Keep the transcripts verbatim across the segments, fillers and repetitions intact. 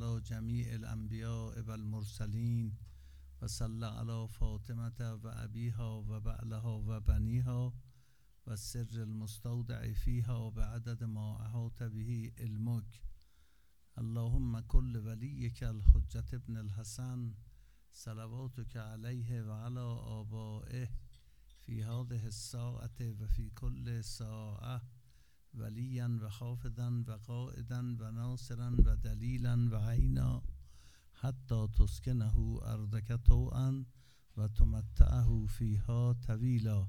علی جمیع الانبیاء والمرسلین و صلی علی فاطمه و ابیها و بعلها و بنیها و سر المستودع فیها بعدد ما احاط به علمک. اللهم کل ولیک الحجة ابن الحسن صلواتک علیه و علی آبائه فی هذه الساعة و فی کل ساعة ولیا و خافضا و قائدا و ناصرا و دلیلا و عینا حتی تسکنه ارضک طوعا و تمتعه فیها طویلا.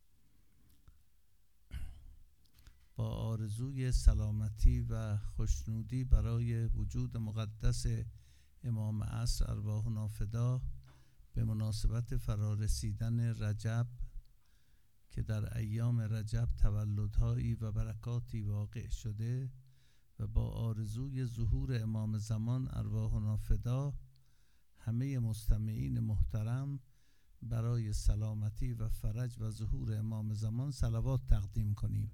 با آرزوی سلامتی و خوشنودی برای وجود مقدس امام عصر ارواحنا فدا، به مناسبت فرارسیدن رجب که در ایام رجب تولدهایی و برکاتی واقع شده و با آرزوی ظهور امام زمان ارواحنا فدا، همه مستمعین محترم برای سلامتی و فرج و ظهور امام زمان صلوات تقدیم کنیم.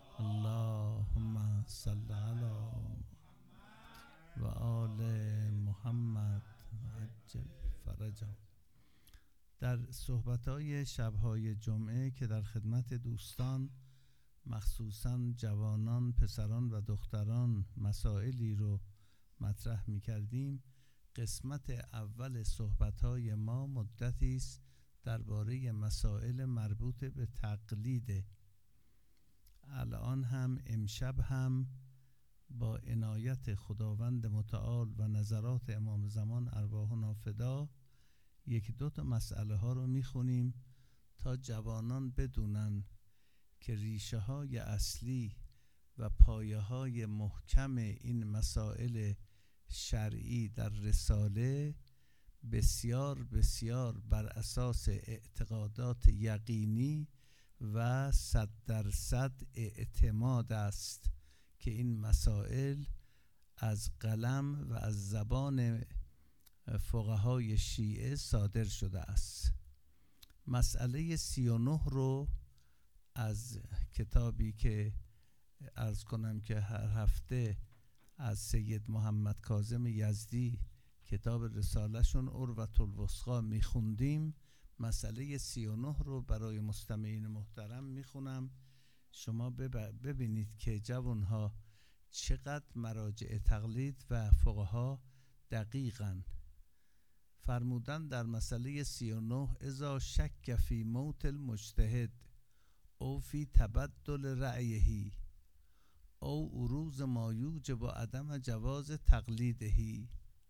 اللهم صل علی و آل محمد عجل فرجهم. در صحبت‌های شب‌های جمعه که در خدمت دوستان مخصوصاً جوانان، پسران و دختران مسائلی رو مطرح می‌کردیم، قسمت اول صحبت‌های ما مدتی است درباره مسائل مربوط به تقلید. الان هم امشب هم با عنایت خداوند متعال و نظرات امام زمان ارواحنا فدا یک دو تا مسئله ها رو میخونیم تا جوانان بدونن که ریشه های اصلی و پایه های محکم این مسائل شرعی در رساله بسیار بسیار بر اساس اعتقادات یقینی و صد درصد اعتماد است که این مسائل از قلم و از زبان فقهای شیعه صادر شده است. مسئله سی و نه رو از کتابی که عرض کنم که هر هفته از سید محمد کاظم یزدی کتاب رساله شون عروة الوثقی میخوندیم، مسئله سی و نه رو برای مستمعین محترم میخونم. شما ببینید که جوانها چقدر مراجع تقلید و فقها دقیقاً فرمودن در مسئله سی و نه: اذا شک فی موت المجتهد او فی تبدل رأیه او عروض ما یوجب عدم جواز تقلیده.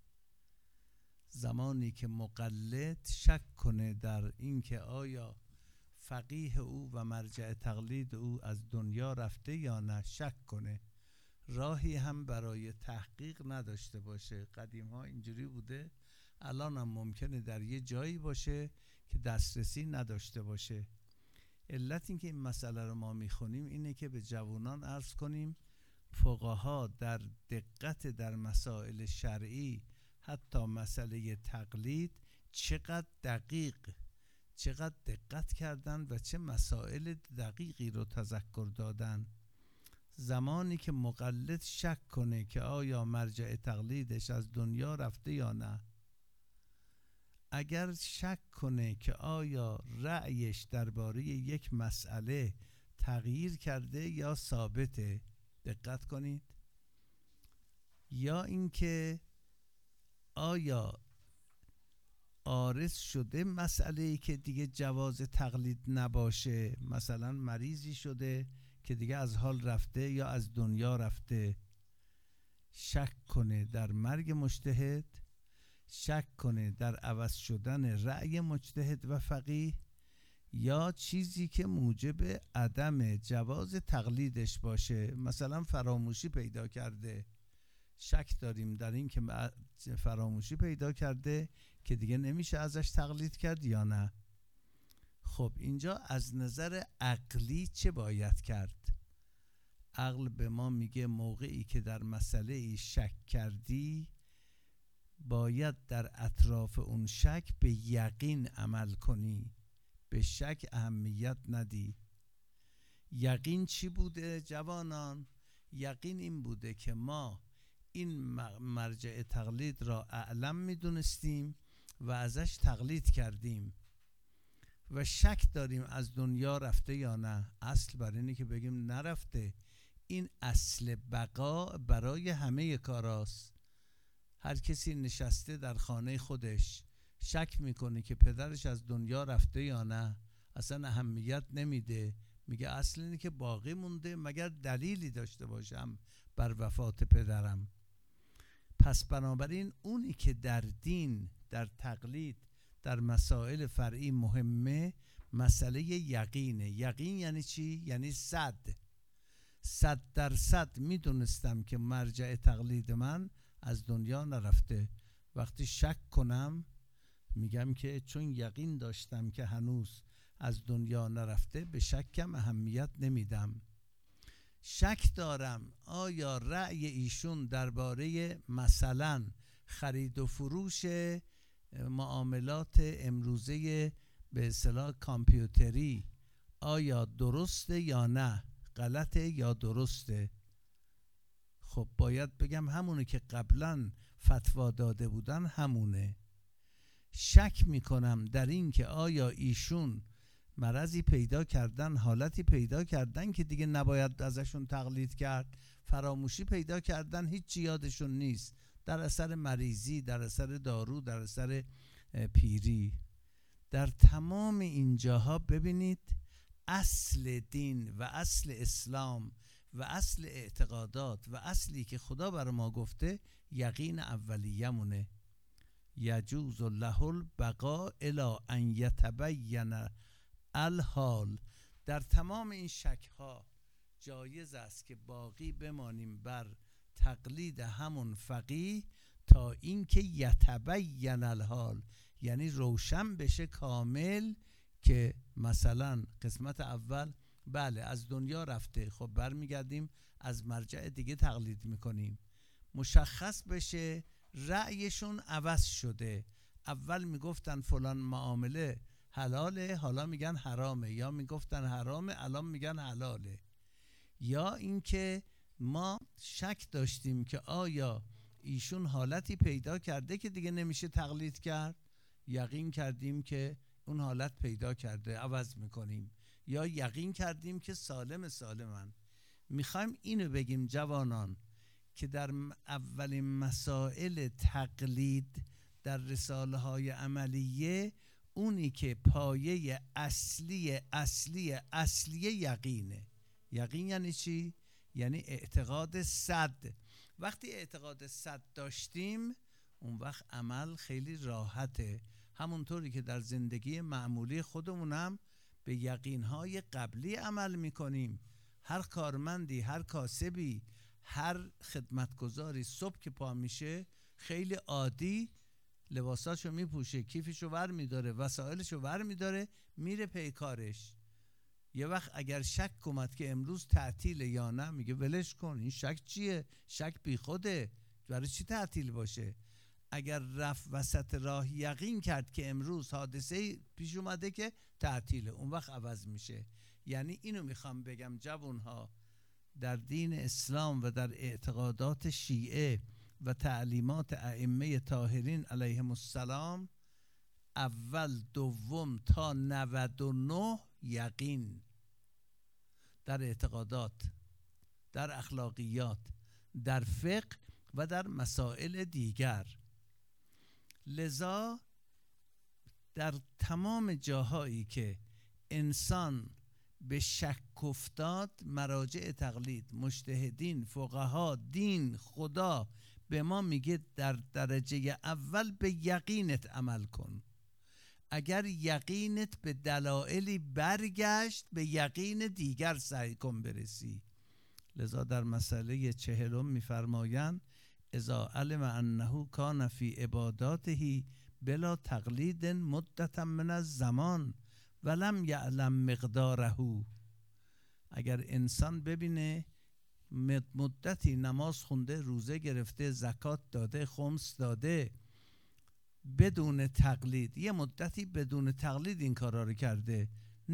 زمانی که مقلد شک کنه در اینکه آیا فقیه او و مرجع تقلید او از دنیا رفته یا نه، شک کنه، راهی هم برای تحقیق نداشته باشه. قدیم ها اینجوری بوده، الان هم ممکنه در یه جایی باشه که دسترسی نداشته باشه. علت این که این مسئله رو ما میخونیم اینه که به جوانان عرض کنیم فقها در دقت در مسائل شرعی، حتی مسئله تقلید، چقدر دقیق چقدر دقت کردن و چه مسائل دقیقی رو تذکر دادن. زمانی که مقلد شک کنه که آیا مرجع تقلیدش از دنیا رفته یا نه، اگر شک کنه که آیا رأیش درباره یک مسئله تغییر کرده یا ثابته، دقت کنید، یا اینکه آیا عارض شده مسئله‌ای که دیگه جواز تقلید نباشه، مثلا مریضی شده که دیگه از حال رفته یا از دنیا رفته، شک کنه در مرگ مجتهد، شک کنه در عوض شدن رأی مجتهد و فقیه، یا چیزی که موجب عدم جواز تقلیدش باشه، مثلا فراموشی پیدا کرده، شک داریم در این که فراموشی پیدا کرده که دیگه نمیشه ازش تقلید کرد یا نه. خب اینجا از نظر عقلی چه باید کرد؟ عقل به ما میگه موقعی که در مسئله ای شک کردی باید در اطراف اون شک به یقین عمل کنی، به شک اهمیت ندی. یقین چی بوده جوانان؟ یقین این بوده که ما این مرجع تقلید را اعلم میدونستیم و ازش تقلید کردیم و شک داریم از دنیا رفته یا نه. اصل بر اینه که بگیم نرفته. این اصل بقا برای همه کاراست. هر کسی نشسته در خانه خودش شک میکنه که پدرش از دنیا رفته یا نه، اصلا اهمیت نمیده، میگه اصل اینه که باقی مونده مگر دلیلی داشته باشم بر وفات پدرم. پس بنابراین اونی که در دین، در تقلید، در مسائل فرعی مهمه، مسئله یقینه. یقین یعنی چی؟ یعنی صد صد درصد میدونستم که مرجع تقلید من از دنیا نرفته. وقتی شک کنم میگم که چون یقین داشتم که هنوز از دنیا نرفته، به شکم اهمیت نمیدم. شک دارم آیا رأی ایشون درباره مثلا خرید و فروش معاملات امروزه به اصطلاح کامپیوتری آیا درسته یا نه، غلطه یا درسته. خب باید بگم همونه که قبلا فتوا داده بودن همونه. شک میکنم در این که آیا ایشون مرضی پیدا کردن، حالتی پیدا کردن که دیگه نباید ازشون تقلید کرد، فراموشی پیدا کردن، هیچ یادشون نیست، در اثر مریضی، در اثر دارو، در اثر پیری. در تمام این جاها ببینید اصل دین و اصل اسلام و اصل اعتقادات و اصلی که خدا بر ما گفته یقین اولیه‌مونه. یجوز له البقاء الی ان یتبین الحال. در تمام این شک‌ها جایز است که باقی بمانیم بر تقلید همون فقیه تا اینکه یتبین الحال، یعنی روشن بشه کامل که مثلا قسمت اول بله از دنیا رفته، خب برمیگردیم از مرجع دیگه تقلید میکنیم. مشخص بشه رأیشون عوض شده، اول میگفتن فلان معامله حلاله حالا میگن حرامه، یا میگفتن حرامه الان میگن حلاله. یا اینکه ما شک داشتیم که آیا ایشون حالتی پیدا کرده که دیگه نمیشه تقلید کرد، یقین کردیم که اون حالت پیدا کرده، عوض میکنیم. یا یقین کردیم که سالم سالمن. میخوایم اینو بگیم جوانان که در اولین مسائل تقلید در رساله های عملیه اونی که پایه اصلی اصلی اصلی یقینه. یقین یعنی چی؟ یعنی اعتقاد صد. وقتی اعتقاد صد داشتیم اون وقت عمل خیلی راحته، همونطوری که در زندگی معمولی خودمونم به یقینهای قبلی عمل میکنیم. هر کارمندی، هر کاسبی، هر خدمتگزاری صبح که پا میشه خیلی عادی لباساشو میپوشه، کیفشو ور میداره، وسایلشو ور میداره، میره پی کارش. یه وقت اگر شک اومد که امروز تعطیل یا نه میگه ولش کن، این شک چیه؟ شک بی خوده، برای چی تعطیل باشه؟ اگر رفت وسط راه یقین کرد که امروز حادثه پیش اومده که تعطیله، اون وقت عوض میشه. یعنی اینو میخوام بگم جوانها، در دین اسلام و در اعتقادات شیعه و تعلیمات ائمه طاهرین علیهم السلام اول دوم تا نود و نه یقین در اعتقادات، در اخلاقیات، در فقه و در مسائل دیگر. لذا در تمام جاهایی که انسان به شک افتاد، مراجع تقلید، مجتهدین، فقها، دین، خدا به ما میگه در درجه اول به یقینت عمل کن. اگر یقینت به دلایلی برگشت به یقین دیگر سعی کن برسی. لذا در مسئله چهلم میفرمایند اذا علم انه کان فی عباداته بلا تقلید مدتا من الزمان ولم یعلم مقداره. اگر انسان ببینه مدتی نماز خونده، روزه گرفته، زکات داده، خمس داده بدون تقلید، یه مدتی بدون تقلید این کارا رو کرده،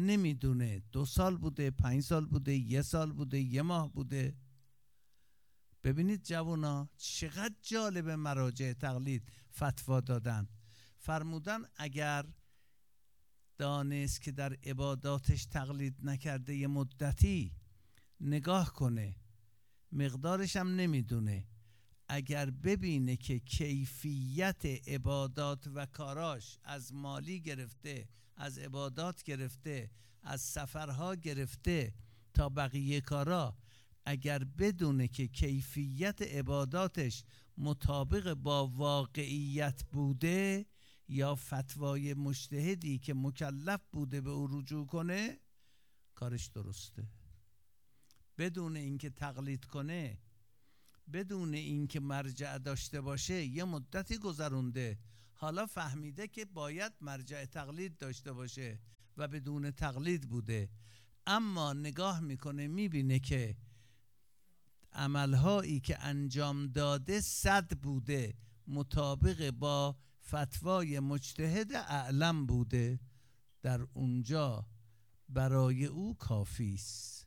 نمیدونه دو سال بوده، پنج سال بوده، یه سال بوده، یه ماه بوده، ببینید جوانا چقدر جالب مراجع تقلید فتوا دادن. فرمودن اگر دانست که در عباداتش تقلید نکرده یه مدتی نگاه کنه، مقدارش هم نمیدونه، اگر ببینه که کیفیت عبادات و کاراش از مالی گرفته، از عبادات گرفته، از سفرها گرفته تا بقیه کارا، اگر بدونه که کیفیت عباداتش مطابق با واقعیت بوده یا فتوای مجتهدی که مکلف بوده به او رجوع کنه، کارش درسته. بدون اینکه تقلید کنه، بدون اینکه مرجع داشته باشه، یه مدتی گذرونده، حالا فهمیده که باید مرجع تقلید داشته باشه و بدون تقلید بوده، اما نگاه میکنه میبینه که عملهایی که انجام داده صد بوده، مطابق با فتوای مجتهد اعلم بوده، در اونجا برای او کافی است.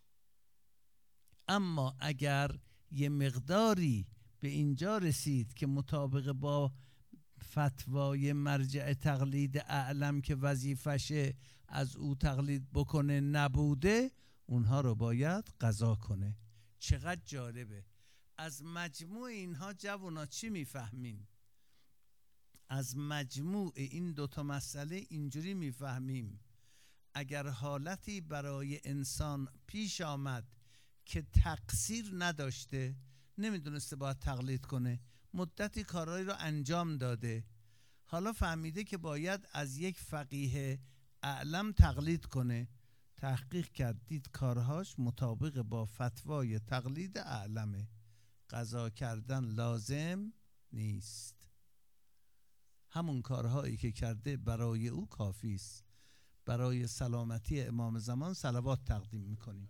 اما اگر یه مقداری به اینجا رسید که مطابق با فتوای مرجع تقلید اعلم که وظیفشه از او تقلید بکنه نبوده، اونها رو باید قضا کنه. چقدر جالبه. از مجموع اینها جوانا چی میفهمیم؟ از مجموع این دوتا مسئله اینجوری میفهمیم اگر حالتی برای انسان پیش آمد که تقصیر نداشته، نمیدونسته باید تقلید کنه، مدتی کارهایی رو انجام داده، حالا فهمیده که باید از یک فقیه اعلم تقلید کنه، تحقیق کرد دید کارهاش مطابق با فتوای تقلید اعلمه، قضا کردن لازم نیست. همون کارهایی که کرده برای او کافی است. برای سلامتی امام زمان صلوات تقدیم میکنیم.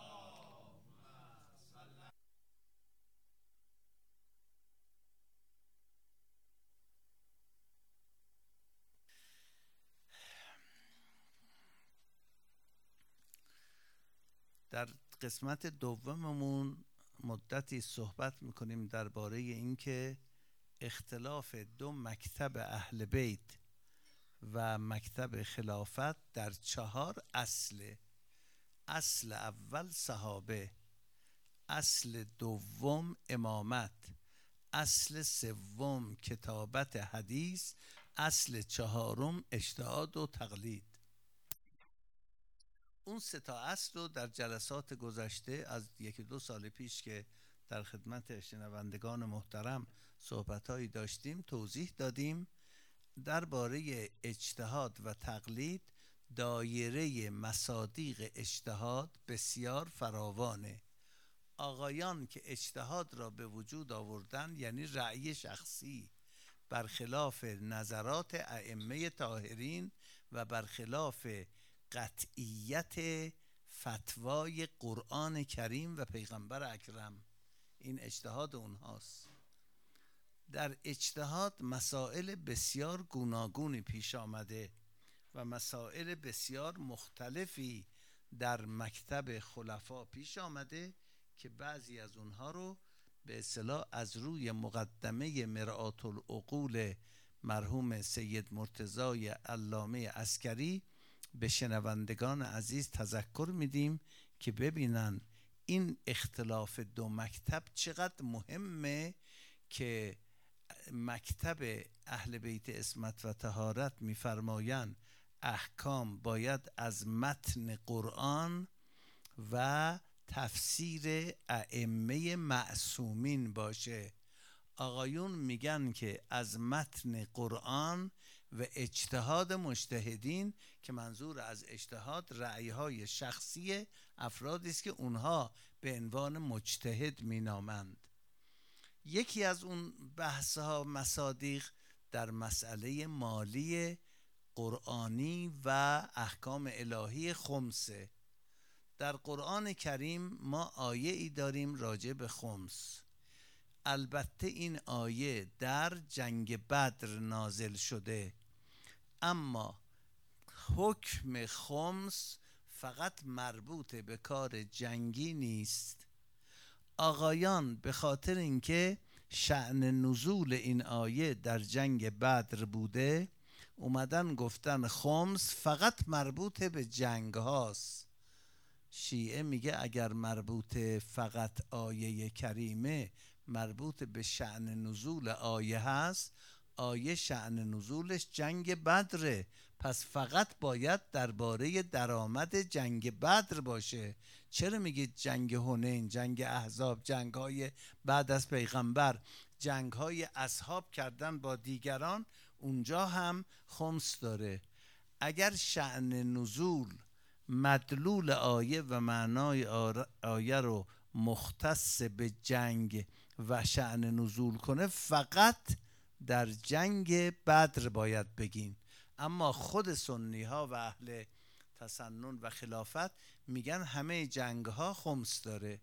در قسمت دوممون مدتی صحبت میکنیم درباره اینکه اختلاف دو مکتب اهل بیت و مکتب خلافت در چهار اصل. اصل اول صحابه، اصل دوم امامت، اصل سوم کتابت حدیث، اصل چهارم اجتهاد و تقلید. اون سه تا اصل رو در جلسات گذشته از یکی دو سال پیش که در خدمت شنوندگان محترم صحبت‌هایی داشتیم توضیح دادیم. درباره اجتهاد و تقلید دایره مصادیق اجتهاد بسیار فراوانه. آقایان که اجتهاد را به وجود آوردن یعنی رأی شخصی برخلاف نظرات ائمه طاهرین و برخلاف قطعیت فتوای قرآن کریم و پیغمبر اکرم، این اجتهاد اونهاست. در اجتهاد مسائل بسیار گوناگونی پیش آمده و مسائل بسیار مختلفی در مکتب خلفا پیش آمده که بعضی از اونها رو به اصطلاح از روی مقدمه مرآت العقول مرحوم سید مرتضی علامه عسکری به شنوندگان عزیز تذکر میدیم که ببینن این اختلاف دو مکتب چقدر مهمه که مکتب اهل بیت عصمت و طهارت میفرمایند احکام باید از متن قرآن و تفسیر ائمه معصومین باشه. آقایون میگن که از متن قرآن و اجتهاد مجتهدین، که منظور از اجتهاد رأی‌های شخصی افرادی است که اونها به عنوان مجتهد مینامند. یکی از اون بحث‌ها مصادیق در مسئله مالی قرآنی و احکام الهی خمسه. در قرآن کریم ما آیه ای داریم راجع به خمس. البته این آیه در جنگ بدر نازل شده، اما حکم خمس فقط مربوط به کار جنگی نیست. آقایان به خاطر اینکه شأن نزول این آیه در جنگ بدر بوده، اومدن گفتن خمس فقط مربوط به جنگ هاست. شیعه میگه اگر مربوط فقط آیه کریمه مربوط به شأن نزول آیه هست، آیه شأن نزولش جنگ بدره، پس فقط باید درباره درآمد جنگ بدر باشه. چرا میگید جنگ حنین، جنگ احزاب، جنگ های بعد از پیغمبر، جنگ های اصحاب کردن با دیگران، اونجا هم خمس داره. اگر شأن نزول مدلول آیه و معنای آیه رو مختص به جنگ و شأن نزول کنه، فقط در جنگ بدر باید بگین. اما خود سنی ها و اهل تسنن و خلافت میگن همه جنگ ها خمس داره.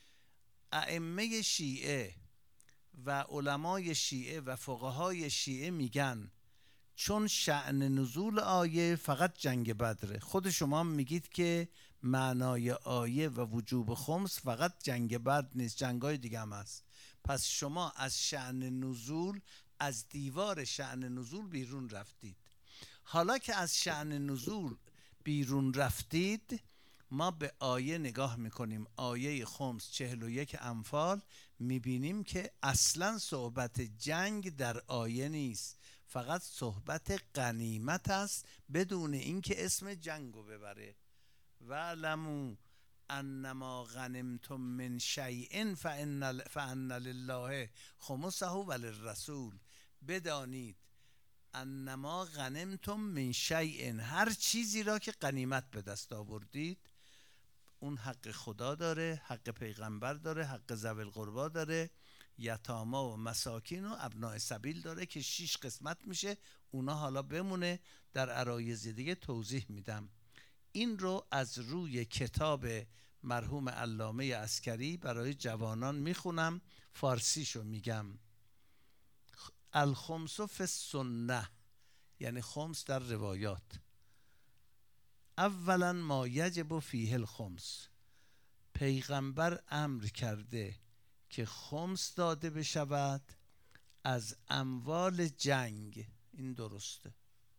ائمه شیعه و علمای شیعه و فقهای شیعه میگن چون شأن نزول آیه فقط جنگ بدره، خود شما میگید که معنای آیه و وجوب خمس فقط جنگ بدر نیست، جنگای دیگه هم هست، پس شما از شأن نزول، از دیوار شأن نزول بیرون رفتید. حالا که از شأن نزول بیرون رفتید، ما به آیه نگاه میکنیم، آیه خمس چهل و یک انفال، میبینیم که اصلا صحبت جنگ در آیه نیست، فقط صحبت غنیمت است بدون اینکه اسم جنگو ببره. وَاعْلَمُوا انما غنمتم من شیء فان فان لله خمسه وللرسول. بدانید انما غنمتم من شیء، هر چیزی را که غنیمت به دست آوردید اون حق خدا داره، حق پیغمبر داره، حق ذوی القربا داره، یتاما و مساکین و ابناء سبیل داره که شش قسمت میشه. اونا حالا بمونه، در عرایض دیگه توضیح میدم. این رو از روی کتاب مرحوم علامه عسکری برای جوانان میخونم، فارسیشو میگم. الخمس فی السنه، یعنی خمس در روایات. اولا ما یجب فیه الخمس، پیغمبر امر کرده که خمس داده بشود از اموال جنگ، این درسته،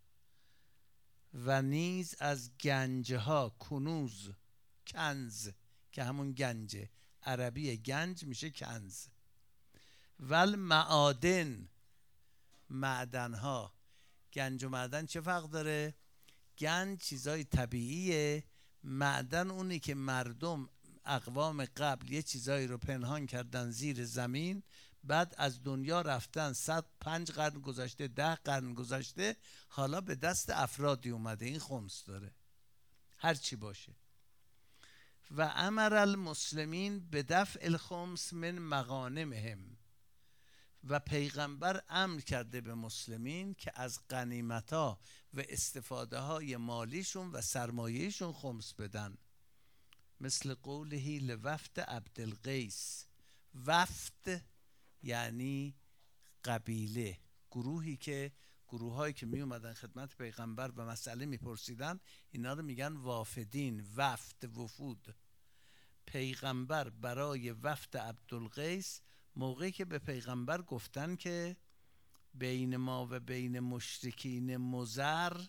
و نیز از گنجها، کنوز، کنز که همون گنجه، عربی گنج میشه کنز، ول معادن، معدنها. گنج و معدن چه فرق داره؟ گنج چیزای طبیعیه، معدن اونی که مردم اقوام قبل یه چیزایی رو پنهان کردن زیر زمین، بعد از دنیا رفتن، صد پنج قرن گذشته، ده قرن گذشته، حالا به دست افرادی اومده، این خمس داره، هر چی باشه. و امر المسلمین به دفع الخمس من مغانمهم، و پیغمبر امر کرده به مسلمین که از غنیمت‌ها و استفاده های مالیشون و سرمایهشون خمس بدن. مثل قوله لوفد عبدالقیس، وفد یعنی قبیله، گروهی که گروه هایی که می اومدن خدمت پیغمبر و مسئله می پرسیدن، اینا رو میگن وافدین، وفد، وفود. پیغمبر برای وفد عبدالقیس موقعی که به پیغمبر گفتن که بین ما و بین مشرکین مضر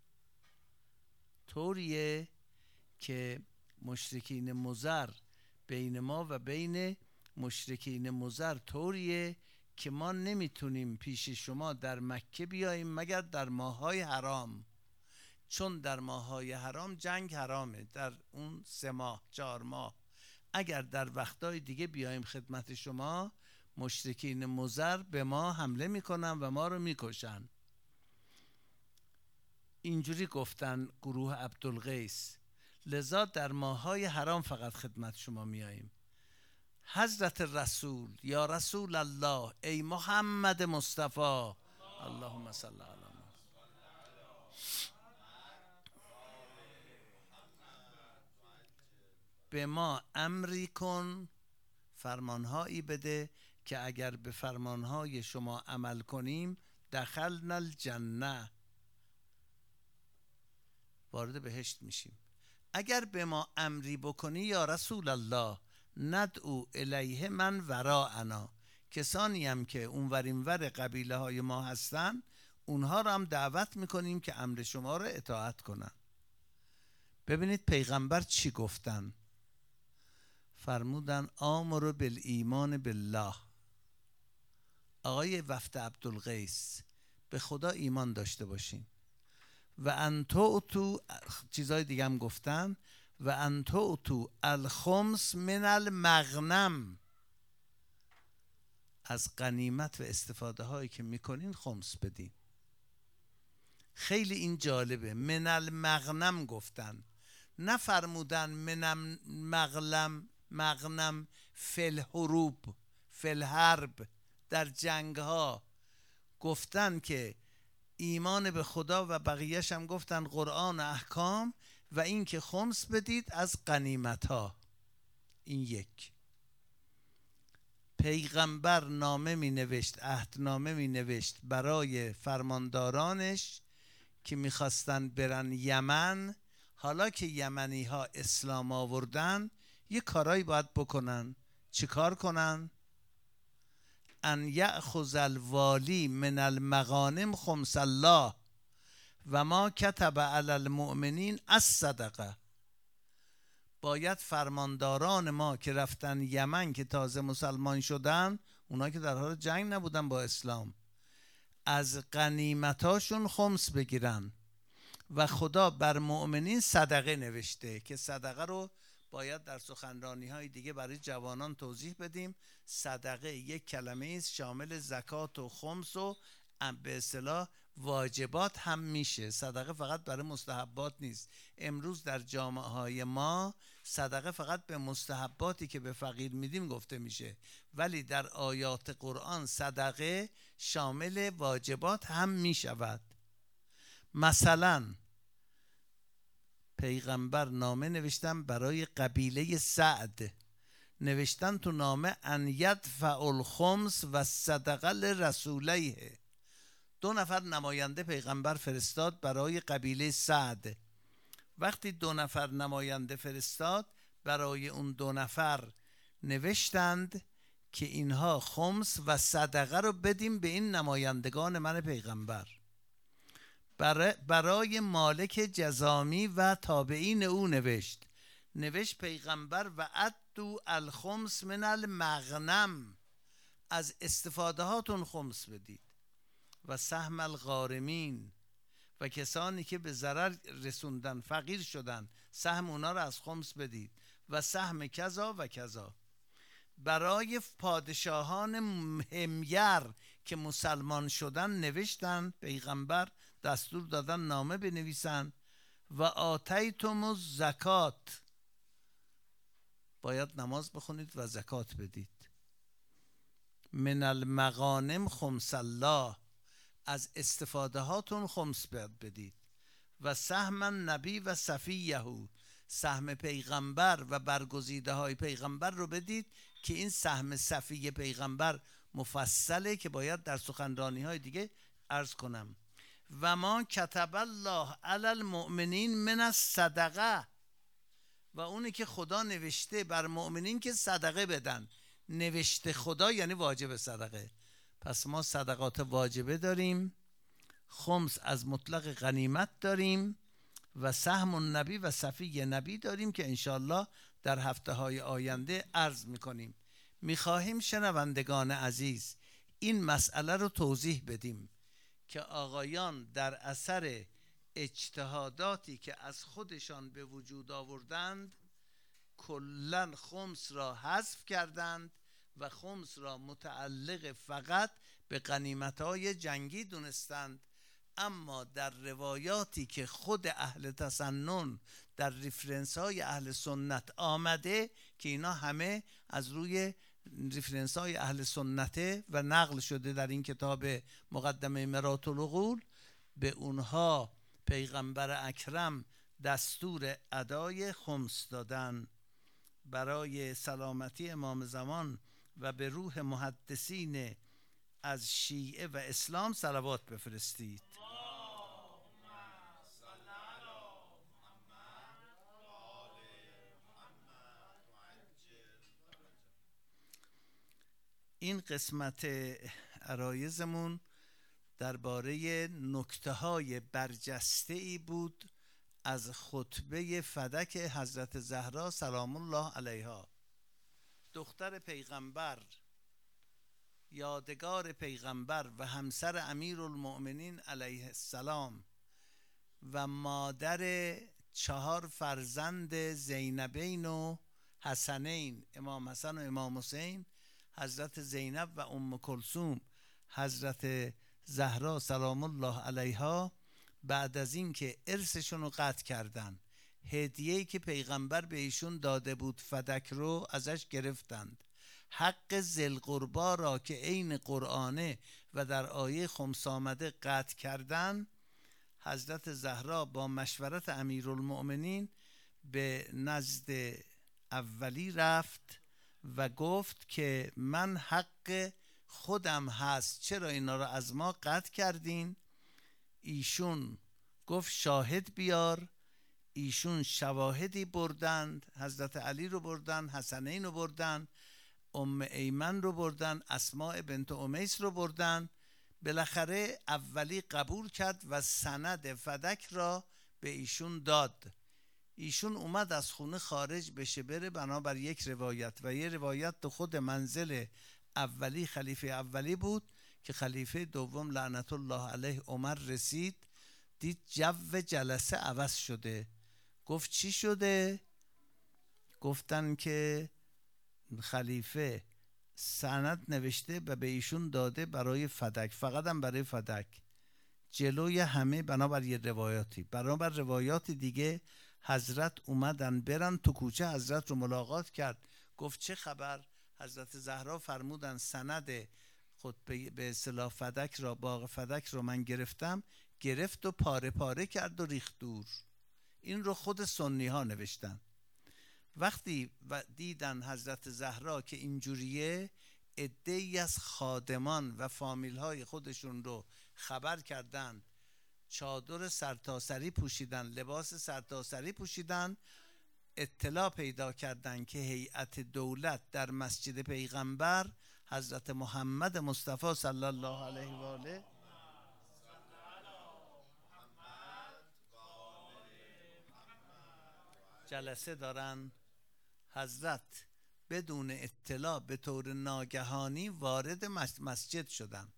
طوریه که مشرکین مضر بین ما و بین مشرکین مضر طوریه که ما نمیتونیم پیش شما در مکه بیاییم مگر در ماههای حرام، چون در ماههای حرام جنگ حرامه، در اون سه ماه چهار ماه. اگر در وقتهای دیگه بیاییم خدمت شما، مشرکین مضر به ما حمله میکنن و ما رو میکشن. اینجوری گفتن گروه عبدالقیس، لذا در ماههای حرام فقط خدمت شما میاییم. حضرت رسول، یا رسول الله، ای محمد مصطفی، اللهم صل علی محمد، به ما امری کن، فرمانهایی بده که اگر به فرمانهای شما عمل کنیم دخلنا الجنه، وارد بهشت میشیم. اگر به ما امری بکنی یا رسول الله، ندعو الیه من وراءنا، کسانی هم که اونور اینور قبیله های ما هستن اونها رو هم دعوت میکنیم که امر شما رو اطاعت کنن. ببینید پیغمبر چی گفتن؟ فرمودن آمر بالایمان بالله. آقای وفد عبدالقیس به خدا ایمان داشته باشین. و انتو تو چیزای دیگه هم گفتن و انتو تو الخمس من المغنم، از غنیمت و استفاده هایی که میکنین خمس بدین. خیلی این جالبه، من المغنم گفتن، نفرمودن من مغلم مغنم فی الحروب فی الحرب، در جنگ ها. گفتن که ایمان به خدا و بقیهش هم گفتن قرآن احکام و این که خمس بدید از غنیمت ها. این یک. پیغمبر نامه می نوشت، عهدنامه می نوشت برای فرماندارانش که میخواستن برن یمن. حالا که یمنی ها اسلام آوردن یه کارایی باید بکنن. چه کار کنن؟ ان یأخذ الوالی من المغانم خمس الله و ما کتب علی المؤمنین الصدقه. باید فرمانداران ما که رفتن یمن که تازه مسلمان شدن، اونا که در حال جنگ نبودن با اسلام، از غنیمتاشون خمس بگیرن و خدا بر مؤمنین صدقه نوشته که صدقه رو باید در سخنرانی های دیگه برای جوانان توضیح بدیم. صدقه یک کلمه است شامل زکات و خمس و به اصطلاح واجبات هم میشه. صدقه فقط برای مستحبات نیست. امروز در جامعه های ما صدقه فقط به مستحباتی که به فقیر میدیم گفته میشه، ولی در آیات قرآن صدقه شامل واجبات هم میشود. مثلا پیغمبر نامه نوشتن برای قبیله سعد، نوشتن تو نامه ان یدفع الخمس و صدقه لرسولیه. دو نفر نماینده پیغمبر فرستاد برای قبیله سعد. وقتی دو نفر نماینده فرستاد، برای اون دو نفر نوشتند که اینها خمس و صدقه رو بدیم به این نمایندگان من پیغمبر. برای, برای مالک جزامی و تابعین او نوشت نوشت پیغمبر و ادو الخمس من المغنم، از استفاده هاتون خمس بدید. و سهم الغارمین، و کسانی که به ضرر رسوندن فقیر شدن سهم اونا رو از خمس بدید. و سهم کذا و کذا. برای پادشاهان همیر که مسلمان شدن نوشتن پیغمبر دستور دادن نامه بنویسن و آتیتم الزکات، باید نماز بخونید و زکات بدید. من المغانم خمس الله، از استفاده هاتون خمس بدید. و سهم النبی و صفیه، سهم پیغمبر و برگزیده های پیغمبر رو بدید که این سهم صفی پیغمبر مفصله که باید در سخنرانی های دیگه عرض کنم. و ما کتب الله علی المؤمنین من الصدقه، و اونی که خدا نوشته بر مؤمنین که صدقه بدن. نوشته خدا یعنی واجب صدقه. پس ما صدقات واجبه داریم، خمس از مطلق غنیمت داریم و سهم النبی و صفی نبی داریم که انشالله در هفته های آینده عرض میکنیم. میخواهیم شنوندگان عزیز این مسئله رو توضیح بدیم که آقایان در اثر اجتهاداتی که از خودشان به وجود آوردند کلاً خمس را حذف کردند و خمس را متعلق فقط به غنیمت‌های جنگی دونستند. اما در روایاتی که خود اهل تسنن در ریفرنس های اهل سنت آمده که اینا همه از روی ریفرنس های اهل سنته و نقل شده در این کتاب مقدمه مرات العقول، به اونها پیغمبر اکرم دستور ادای خمس دادن. برای سلامتی امام زمان و به روح محدثین از شیعه و اسلام صلوات بفرستید. این قسمت عرایزمون درباره نکته‌های برجسته ای بود از خطبه فدک حضرت زهرا سلام الله علیها، دختر پیغمبر، یادگار پیغمبر و همسر امیرالمؤمنین علیه السلام و مادر چهار فرزند زینبین و حسنین، امام حسن و امام حسین، حضرت زینب و ام کلثوم، حضرت زهرا سلام الله علیها. بعد از این که ارثشون رو قطع کردن، هدیه‌ای که پیغمبر به ایشون داده بود فدک رو ازش گرفتند، حق ذی القربی را که عین قرآنه و در آیه خمس آمده قطع کردن، حضرت زهرا با مشورت امیرالمؤمنین به نزد اولی رفت و گفت که من حق خودم هست، چرا اینا را از ما قطع کردین؟ ایشون گفت شاهد بیار. ایشون شواهدی بردند، حضرت علی رو بردن، حسنین رو بردن، ام ایمن رو بردن، اسماء بنت امیس رو بردن. بالاخره اولی قبول کرد و سند فدک را به ایشون داد. ایشون اومد از خونه خارج بشه بره بنابر یک روایت و یه روایت تو خود منزل اولی خلیفه اولی بود که خلیفه دوم لعنت الله علیه عمر رسید، دید جو جلسه عوض شده. گفت چی شده؟ گفتن که خلیفه سند نوشته و به ایشون داده برای فدک، فقط هم برای فدک، جلوی همه بنابر یه روایاتی. بنابر روایات دیگه حضرت اومدن برن تو کوچه، حضرت رو ملاقات کرد، گفت چه خبر؟ حضرت زهرا فرمودن سند خود به اصطلاح فدک را، باغ فدک را من گرفتم. گرفت و پاره پاره کرد و ریخت دور. این رو خود سنی ها نوشتن. وقتی دیدن حضرت زهرا که اینجوریه، عده‌ای از خادمان و فامیل های خودشون رو خبر کردن، چادر سرتاسری پوشیدن، لباس سرتاسری پوشیدن، اطلاع پیدا کردن که هیئت دولت در مسجد پیغمبر حضرت محمد مصطفی صلی الله علیه و آله جلسه دارن. حضرت بدون اطلاع به طور ناگهانی وارد مسجد شدن.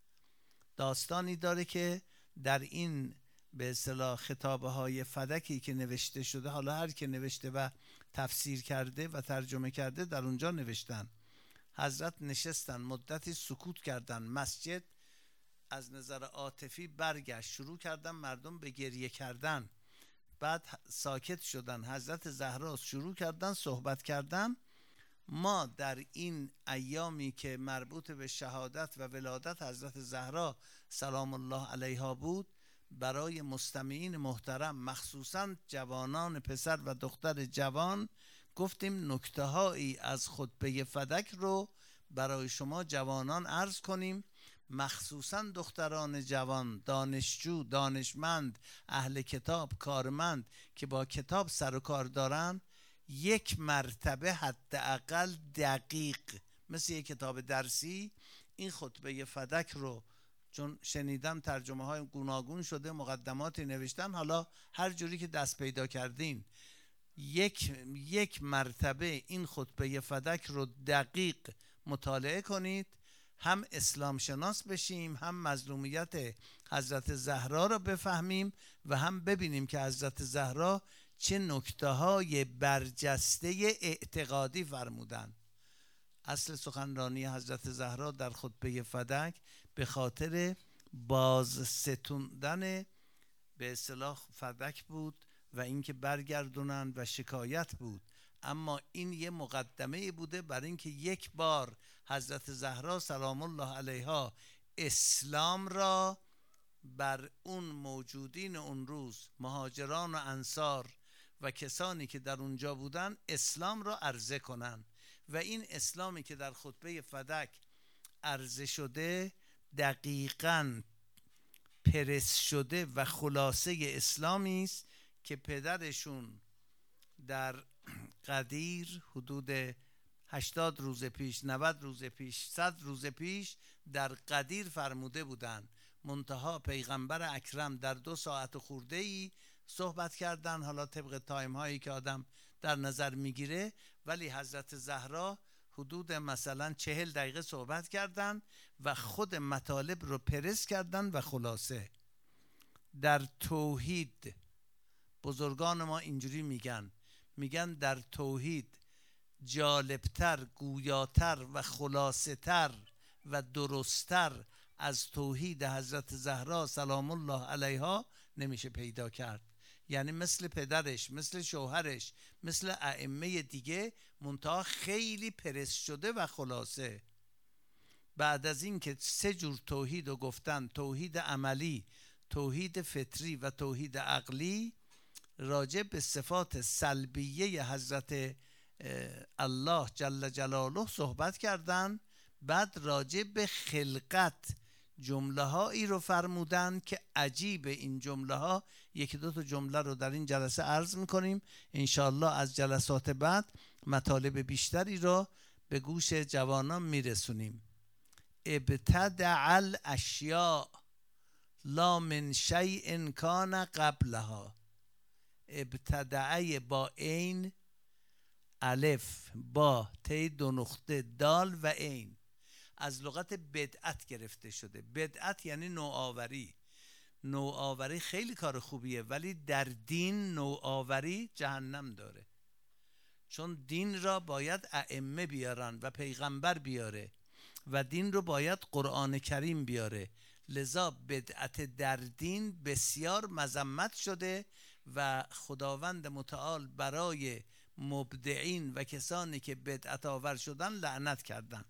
داستانی داره که در این به اصطلاح خطابه های فدکی که نوشته شده، حالا هر که نوشته و تفسیر کرده و ترجمه کرده در اونجا نوشتن، حضرت نشستن مدتی سکوت کردن، مسجد از نظر عاطفی برگشت، شروع کردن مردم به گریه کردن، بعد ساکت شدن، حضرت زهرا شروع کردن صحبت کردن. ما در این ایامی که مربوط به شهادت و ولادت حضرت زهرا سلام الله علیها بود، برای مستمعین محترم مخصوصا جوانان پسر و دختر جوان گفتیم نکته هایی از خطبه فدک رو برای شما جوانان عرض کنیم، مخصوصا دختران جوان، دانشجو، دانشمند، اهل کتاب، کارمند که با کتاب سر و کار دارن، یک مرتبه حداقل دقیق مثل یک کتاب درسی این خطبه فدک رو، چون شنیدم ترجمه های گوناگون شده، مقدماتی نوشتن، حالا هر جوری که دست پیدا کردین یک یک مرتبه این خطبه فدک رو دقیق مطالعه کنید، هم اسلام شناس بشیم، هم مظلومیت حضرت زهرا رو بفهمیم و هم ببینیم که حضرت زهرا چه نکته‌های برجسته اعتقادی فرمودن. اصل سخنرانی حضرت زهرا در خطبه فدک به خاطر بازستوندن به اصطلاح فدک بود و اینکه برگردونن و شکایت بود. اما این یه مقدمه بوده برای اینکه یک بار حضرت زهرا سلام الله علیها اسلام را بر اون موجودین اون روز، مهاجران و انصار و کسانی که در اونجا بودن، اسلام را عرضه کنن. و این اسلامی که در خطبه فدک عرضه شده دقیقاً پرس شده و خلاصه اسلامی است که پدرشون در قدیر حدود هشتاد روز پیش، نود روز پیش، صد روز پیش در قدیر فرموده بودن. منتها پیغمبر اکرم در دو ساعت خورده ای صحبت کردن، حالا طبق تایم هایی که آدم در نظر میگیره، ولی حضرت زهرا حدود مثلا چهل دقیقه صحبت کردن و خود مطالب رو پرس کردن و خلاصه. در توحید بزرگان ما اینجوری میگن، میگن در توحید جالبتر، گویاتر و خلاصه تر و درستتر از توحید حضرت زهرا سلام الله علیها نمیشه پیدا کرد. یعنی مثل پدرش، مثل شوهرش، مثل ائمه دیگه، منتها خیلی پرس شده و خلاصه. بعد از این که سه جور توحید رو گفتن، توحید عملی، توحید فطری و توحید عقلی، راجع به صفات سلبیه حضرت الله جل جلاله صحبت کردن. بعد راجع به خلقت جمله هایی رو فرمودن که عجیب. این جمله ها یکی دو تا جمله رو در این جلسه عرض میکنیم، انشاءالله از جلسات بعد مطالب بیشتری رو به گوش جوانان میرسونیم. ابتدع الاشیاء لا من شیء کان قبلها. ابتدعه با عین، الف با ت دو نقطه دال و عین، از لغت بدعت گرفته شده. بدعت یعنی نوآوری. نوآوری خیلی کار خوبیه، ولی در دین نوآوری جهنم داره، چون دین را باید ائمه بیارن و پیغمبر بیاره و دین رو باید قرآن کریم بیاره. لذا بدعت در دین بسیار مذمت شده و خداوند متعال برای مبدعین و کسانی که بدعت آور شدن لعنت کردن.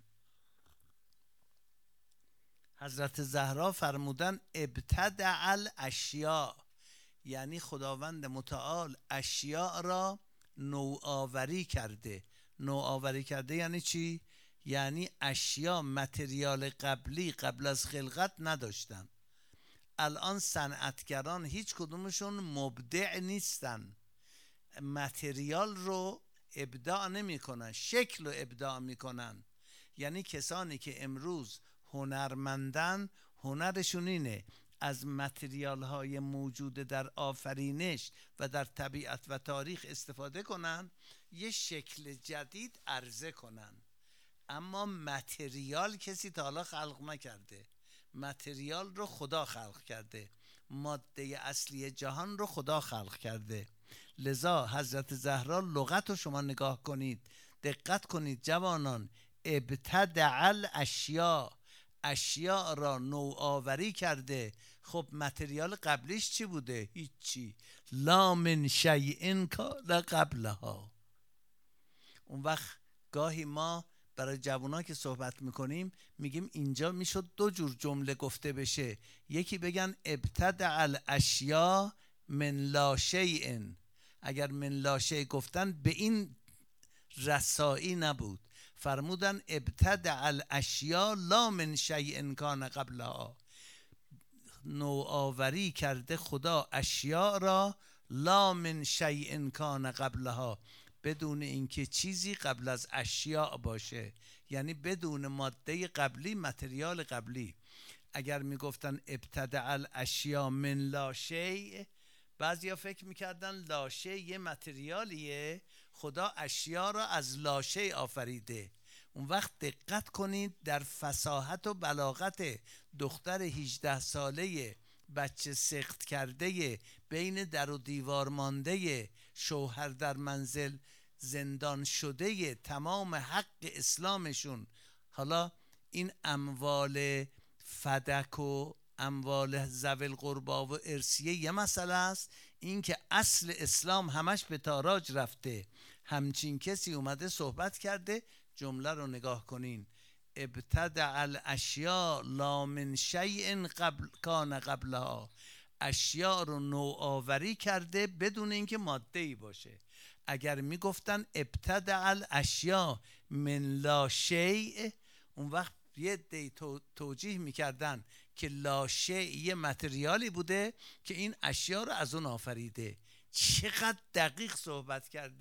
حضرت زهرا فرمودن ابتدع الاشیاء، یعنی خداوند متعال اشیاء را نوآوری کرده. نوآوری کرده یعنی چی؟ یعنی اشیاء متریال قبلی قبل از خلقت نداشتن. الان صنعتگران هیچ کدومشون مبدع نیستن، متریال رو ابداع نمی کنن، شکل رو ابداع می کنن. یعنی کسانی که امروز هنرمندن، هنرشون اینه از متریال های موجود در آفرینش و در طبیعت و تاریخ استفاده کنن، یه شکل جدید عرضه کنن. اما متریال کسی تا حالا خلق نکرده. متریال رو خدا خلق کرده، ماده اصلی جهان رو خدا خلق کرده. لذا حضرت زهرا لغت رو شما نگاه کنید، دقت کنید جوانان. ابتدع الاشیاء، اشیاء را نوآوری کرده. خب متریال قبلیش چی بوده؟ هیچی. لا من شیء کان قبلها. اون وقت گاهی ما برای جوانان که صحبت میکنیم میگیم اینجا میشد دو جور جمله گفته بشه. یکی بگن ابتدع الاشیاء من لا شیء، اگر من لا شیء گفتن به این رسایی نبود. فرمودن ابتدع الاشیاء لا من شیء کان قبلها، نوآوری کرده خدا اشیاء را لا من شیء کان قبلها، بدون اینکه چیزی قبل از اشیاء باشه، یعنی بدون ماده قبلی، متریال قبلی. اگر میگفتن ابتدع الاشیاء من لا شیء، بعضیا فکر میکردن لا شیء یه متریالیه، خدا اشیاء را از لا شیء آفریده. اون وقت دقت کنید در فصاحت و بلاغت دختر هجده ساله بچه سخت کرده، بین در و دیوار مانده، شوهر در منزل زندان شده، تمام حق اسلامشون. حالا این اموال فدک و اموال ذوی القربا و ارثیه یه مسئله است، این که اصل اسلام همش به تاراج رفته. همچین کسی اومده صحبت کرده، جمله رو نگاه کنین. ابتدع الاشیاء لا من شیء قبل کان قبلها، اشیاء رو نوآوری کرده بدون اینکه ماده‌ای باشه. اگر میگفتن ابتدع الاشیاء من لا شیء، اون وقت یه دی تو توجیه میکردن که لا شیء یه متریالی بوده که این اشیاء رو از اون آفریده. چقدر دقیق صحبت کرده.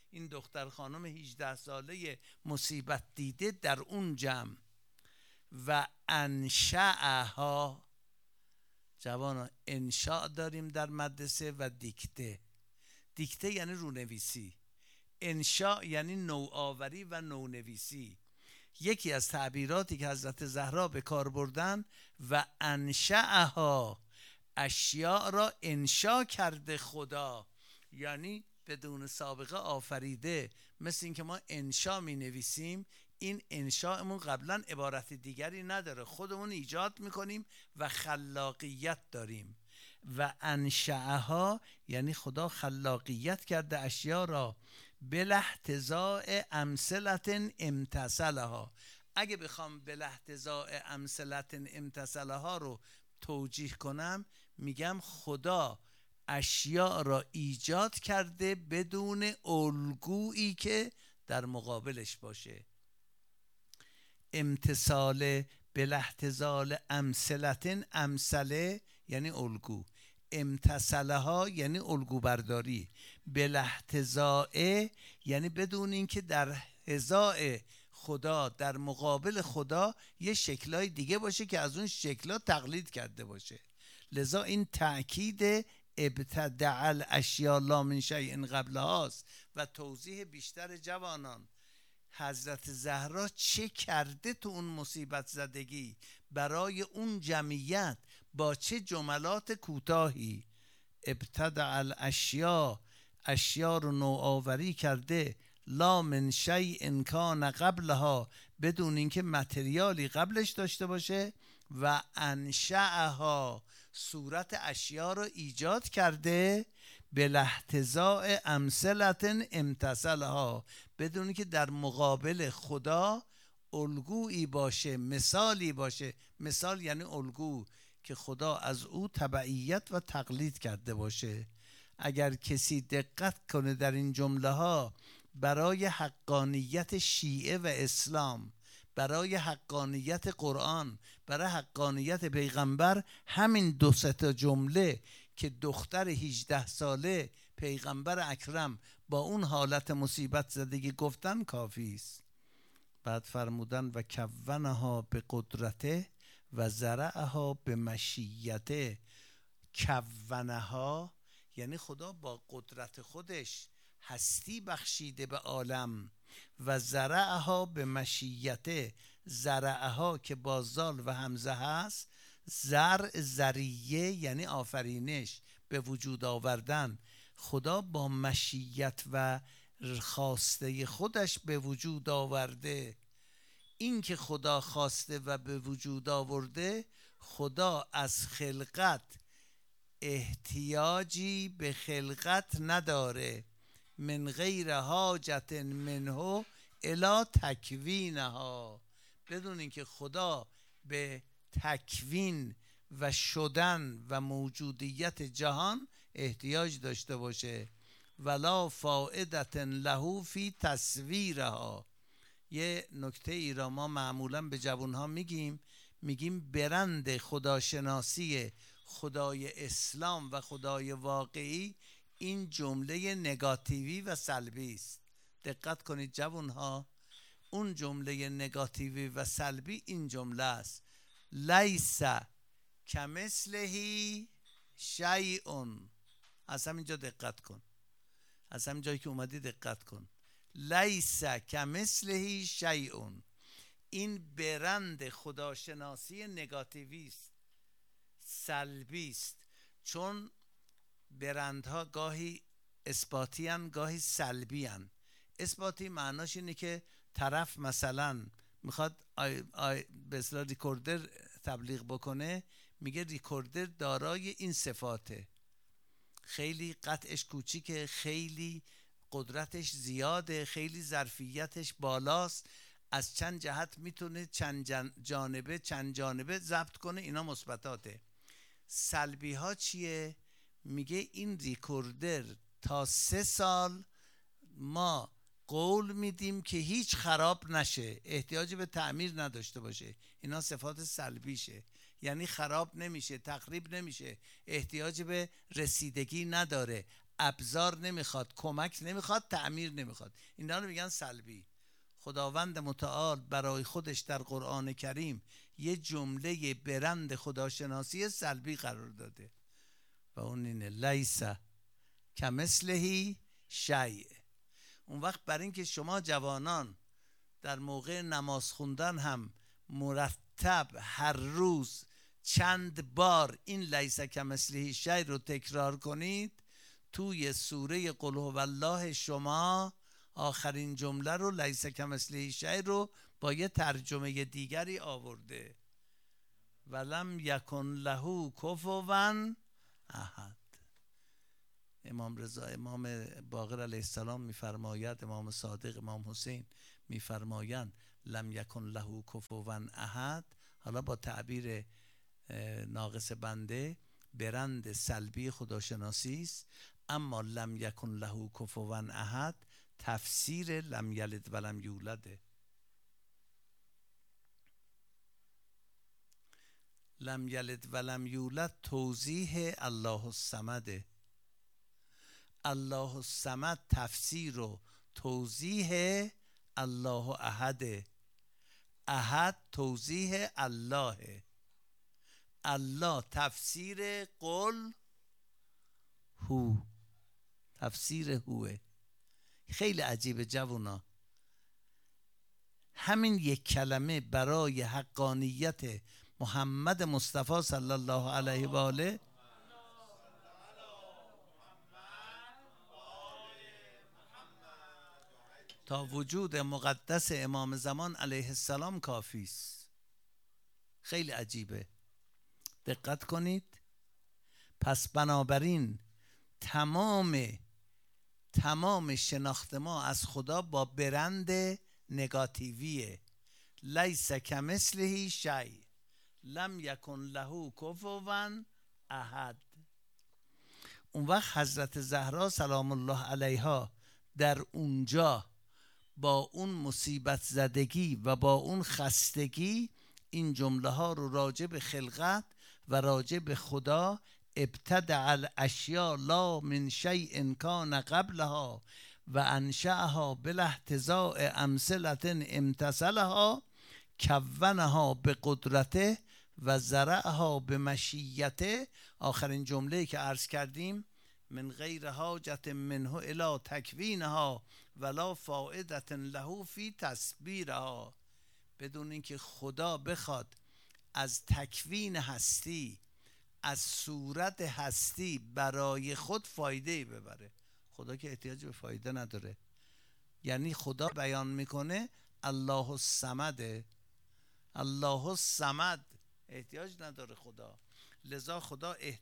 این دختر خانم هجده ساله مصیبت دیده در اون جمع. و انشأها، جوانا انشاء داریم در مدرسه و دیکته. دیکته یعنی رونویسی، انشاء یعنی نوآوری و نونویسی. یکی از تعبیراتی که حضرت زهرا به کار بردن و انشأها، اشیاء را انشاء کرده خدا، یعنی بدون سابقه آفریده. مثل این که ما انشاء می نویسیم، این انشاءمون قبلا عبارت دیگری نداره، خودمون ایجاد میکنیم و خلاقیت داریم. و انشأها یعنی خدا خلاقیت کرده اشیاء را، بالاحتضاء امثلة امتثلها. اگه بخوام بالاحتضاء امثلة امتثلها رو توجیه کنم، میگم خدا اشیاء را ایجاد کرده بدون الگویی که در مقابلش باشه. امتثال بالاحتضاء امثلة، امثله یعنی الگو، امتثلها یعنی الگو برداری، بالاحتضاء یعنی بدون اینکه در حذاء خدا، در مقابل خدا یه شکلای دیگه باشه که از اون شکلا تقلید کرده باشه. لذا این تأکید ابتدع الاشیاء لا من شیء قبلها است. و توضیح بیشتر جوانان، حضرت زهرا چه کرده تو اون مصیبت زدگی برای اون جمعیت، با چه جملات کوتاهی. ابتدع الاشیاء، اشیاء رو نوآوری کرده، لا من شیء کان قبلها، بدون اینکه متریالی قبلش داشته باشه. و انشأها، صورت اشیاء رو ایجاد کرده، بالاحتضاء امثلة امتثلها، بدون که در مقابل خدا الگویی باشه، مثالی باشه. مثال یعنی الگو که خدا از او تبعیت و تقلید کرده باشه. اگر کسی دقت کنه در این جمله ها، برای حقانیت شیعه و اسلام، برای حقانیت قرآن، برای حقانیت پیغمبر، همین دو سه تا جمله که دختر هجده ساله پیغمبر اکرم با اون حالت مصیبت زدگی گفتن کافی است. بعد فرمودن و کونها به قدرته و زرعها به مشیته. کونها یعنی خدا با قدرت خودش هستی بخشیده به عالم. و زرعها به مشیته، زرعها که با زال و همزه هست، زرع زریه یعنی آفرینش، به وجود آوردن. خدا با مشیت و خواسته خودش به وجود آورده. این که خدا خواسته و به وجود آورده، خدا از خلقت احتیاجی به خلقت نداره. من غیر حاجت منه الی تکوینها، بدون اینکه خدا به تکوین و شدن و موجودیت جهان احتیاج داشته باشه. ولا فائدت له فی تصویرها. یه نکته ای را ما معمولا به جوانها میگیم، میگیم برند خداشناسی خدای اسلام و خدای واقعی این جمله نگاتیوی و سلبی است. دقت کنید جوانها، اون جمله نگاتیوی و سلبی این جمله است: لیس کمثله شیء. از همینجا دقت کن، از همین جایی که اومدی دقت کن. لیس کمثله شیء، این برند خداشناسی نگاتیوی است، سلبی است. چون برندها گاهی اثباتی هن، گاهی سلبی هن. اثباتی معناش اینه که طرف مثلا میخواد آی آی به اصطلاح ریکوردر تبلیغ بکنه، میگه ریکوردر دارای این صفاته: خیلی قطعش کوچیکه، خیلی قدرتش زیاده، خیلی ظرفیتش بالاست، از چند جهت میتونه چند جانبه چند جانبه ضبط کنه. اینا مثبتاته. سلبی ها چیه؟ میگه این ریکوردر تا سه سال ما قول میدیم که هیچ خراب نشه، احتیاج به تعمیر نداشته باشه. اینا صفات سلبیشه، یعنی خراب نمیشه، تخریب نمیشه، احتیاج به رسیدگی نداره. ابزار نمیخواد، کمک نمیخواد، تعمیر نمیخواد. اینا رو میگن سلبی. خداوند متعال برای خودش در قرآن کریم یه جمله برند خداشناسی سلبی قرار داده و اون اینه لیس کمثله شیء. اون وقت برای اینکه شما جوانان در موقع نماز خوندن هم مرتب هر روز چند بار این لیس کمثله شیء رو تکرار کنید، توی سوره قل هو الله شما آخرین جمله رو لیس کمثله شیء رو با یه ترجمه دیگری آورده، ولم یکن له کفوا احد. امام رضا، امام باقر علیه السلام میفرماید، امام صادق، امام حسین میفرمایند لم یکن له کفوا احد. حالا با تعبیر ناقص بنده برند سلبی خداشناسی است، اما لم یکن له کفوا احد تفسیر لم یلد ولم یولده. لم یلد ولم یولد توضیح الله الصمد. الله الصمد تفسیر و توضیح الله احد. احد توضیح الله. الله تفسیر قل هو، تفسیر هوه. خیلی عجیبه جوونا، همین یک کلمه برای حقانیت محمد مصطفی صلی الله علیه و آله تا وجود مقدس امام زمان علیه السلام کافی است. خیلی عجیبه، دقت کنید. پس بنابراین تمام تمام شناخت ما از خدا با برند نگاتیویه، لیس کمثله شیء لم یکن له کفوا احد. اون وقت حضرت زهرا سلام الله علیها در اونجا با اون مصیبت زدگی و با اون خستگی این جمله ها رو راجع به خلقت و راجع به خدا، ابتدع الاشیاء لا من شیء کان قبلها و انشأها بالاحتزاء امثلة امتثلها کونها به قدرته و زرعها به مشیته. آخرین جمله که عرض کردیم، من غیر حاجت منه الی تکوینها ولا فائدة له فی تصبیرها. بدون اینکه خدا بخواد از تکوین هستی، از صورت هستی برای خود فایده ببره. خدا که احتیاج به فایده نداره. یعنی خدا بیان میکنه الله الصمد، الله الصمد، احتیاج نداره خدا. لذا خدا احتیاج